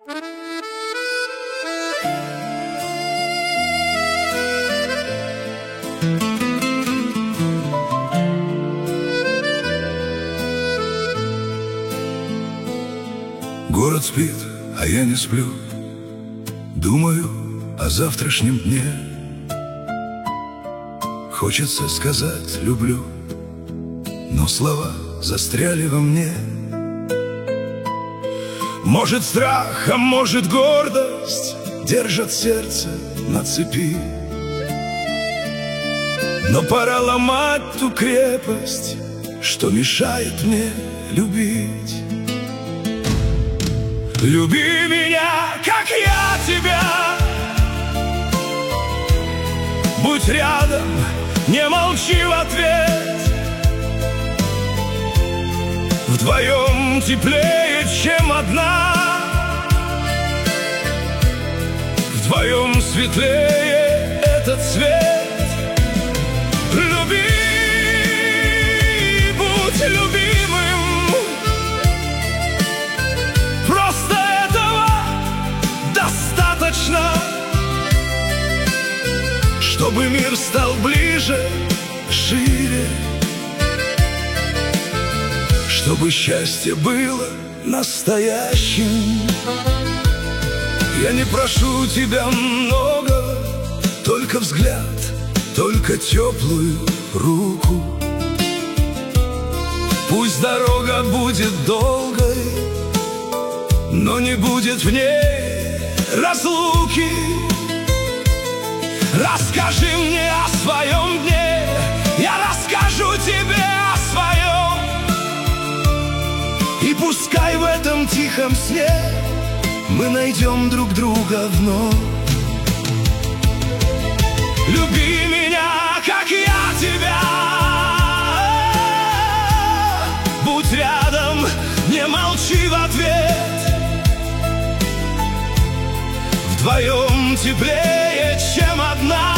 Город спит, а я не сплю, думаю о завтрашнем дне. Хочется сказать «люблю», но слова застряли во мне. Может, страх, а может, гордость держат сердце на цепи. Но пора ломать ту крепость, что мешает мне любить. Люби меня, как я тебя. Будь рядом, не молчи в ответ. Вдвоем теплее, чем одна. Вдвоем светлее этот свет. Люби, будь любимым. Просто этого достаточно, чтобы мир стал ближе, шире, чтобы счастье было настоящим. Я не прошу тебя много, только взгляд, только теплую руку. Пусть дорога будет долгой, но не будет в ней разлуки. Расскажи мне о своем дне, я расскажу тебе о своем. И пускай в этом тихом сне мы найдем друг друга вновь. Люби меня, как я тебя. Будь рядом, не молчи в ответ. Вдвоем теплее, чем одна.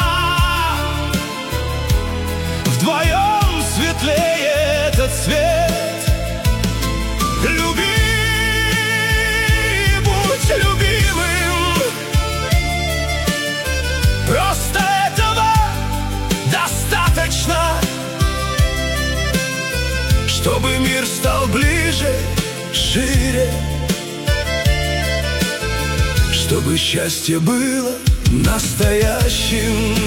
Вдвоем светлее этот свет. Люби, будь любимым. Просто этого достаточно, чтобы мир стал ближе, шире, чтобы счастье было настоящим.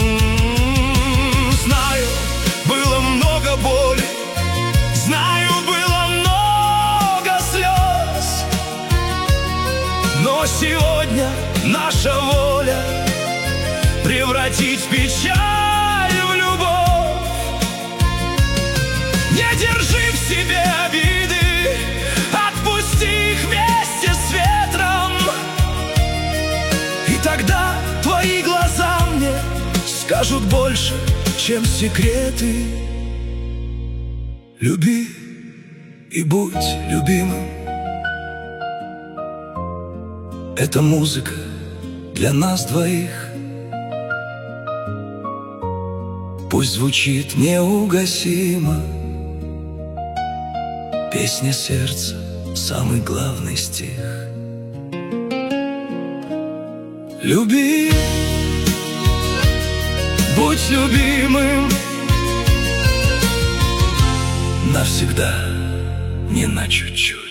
Знаю, было много боли, знаю, было много слез, но сегодня наша воля превратить печаль в любовь. Не держи в себе обиды, отпусти их вместе с ветром. И тогда твои глаза мне скажут больше, чем секреты. Люби и будь любимым. Это музыка для нас двоих. Пусть звучит неугасимо. Песня сердца, самый главный стих. Люби, будь любимым. Навсегда, не на чуть-чуть.